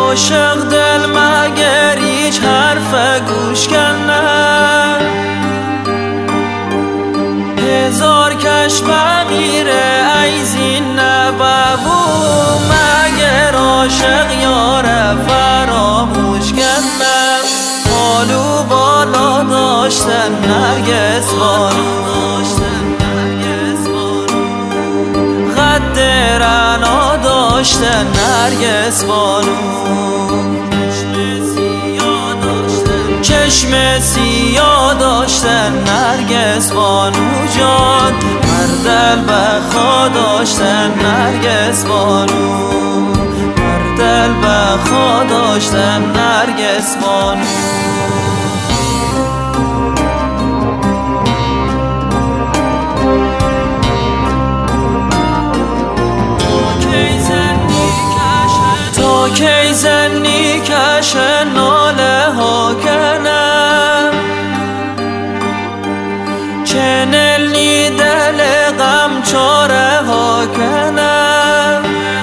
عاشق دل مگر هیچ حرف گوش کنه، هزار کش بغیره ایزین نببو مگر عاشق یاره فراموش کنه. حالو بالا داشتن نرگس بانو، قد رعنا داشتن نرگس بانو، چشم سیاه داشتن نرگس بانو جان، مردل بخا داشتن نرگس بانو، مردل بخا داشتن نرگس بانو. تا کی زنی کش ناله ها کنم، چنلی دل غم چاره ها کنم،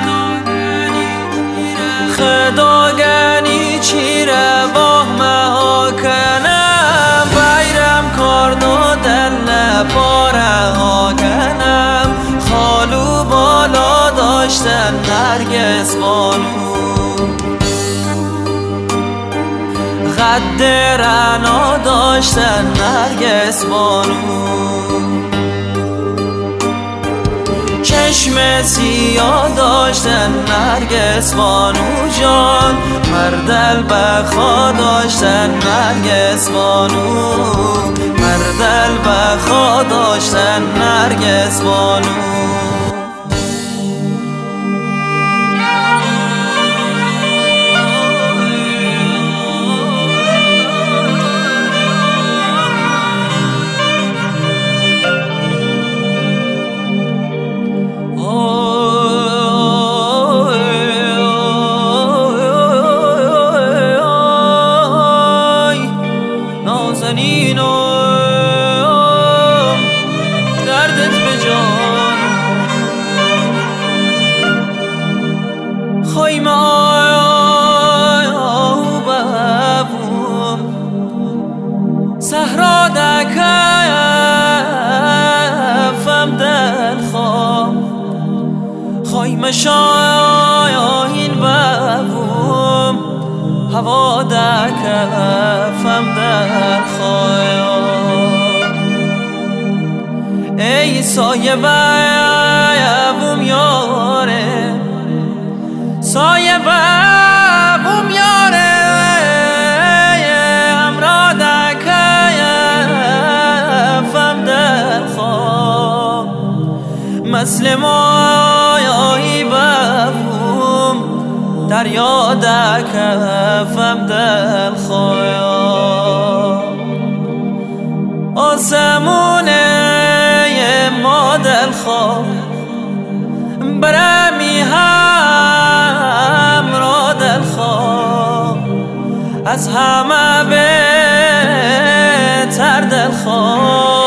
خداگنی چیره باهمه ها کنم، بیرم کردو دل نپاره ها کنم. خالو بالا داشتن نرگس بانو، قد رعنا داشتن نرگس بانو، چشم سیاه داشتن نرگس بانو جان، مردل بخا داشتن نرگس بانو، مردل بخا داشتن نرگس بانو. دردت به جان خواهیم آیو ببوم صحرا دکفم دل خوام، خواهیم شاین ببوم هوا دکفم دل خوایم. ای سایه ببوم یاره، سایه ببوم یاره، همراه دکفم دل خواه، مثل مایایی ببوم دریا دکفم دل خواه. آسمونه ما دل خواه برمی هم را دل خواه، از همه بهتر دل خواه.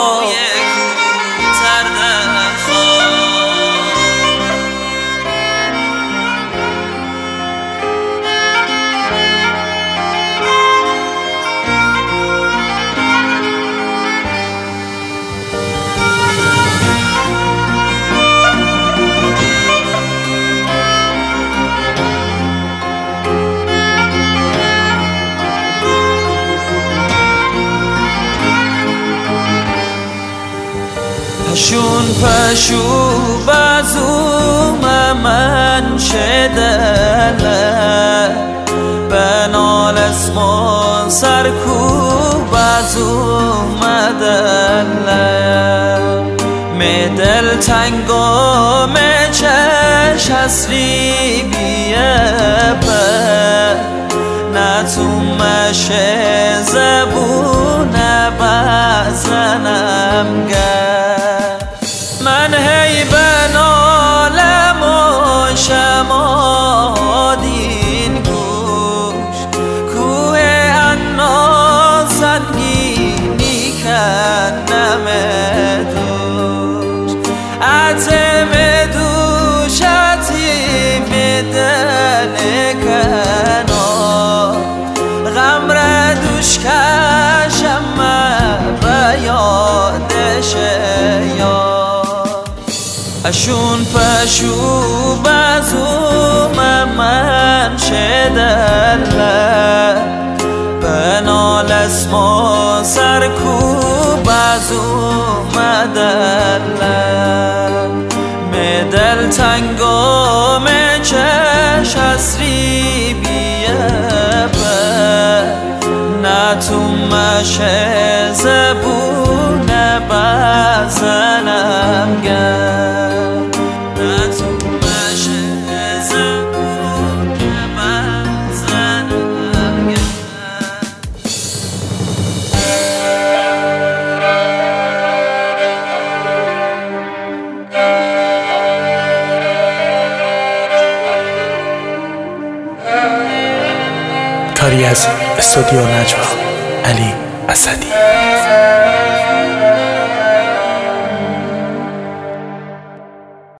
پشون پشو بزوم من شدله، بنال اسمان سرکوب بزوم دله، می دل تنگا می چش اصلی بیه به نتومش زبونه بزنم گر، من هی بنالم و شمادین گوش، کوه انا سنگینی کنم دوش، عتم دوشتی بدن کن شو بازوم من شدله بنال اسما سرکوب بازوم دله مدل تنگام چش حسری بیه نتومش زبونه بزنم گر نتومش زبونه بزنم گر کاری از استودیو نجوا علی اسدی.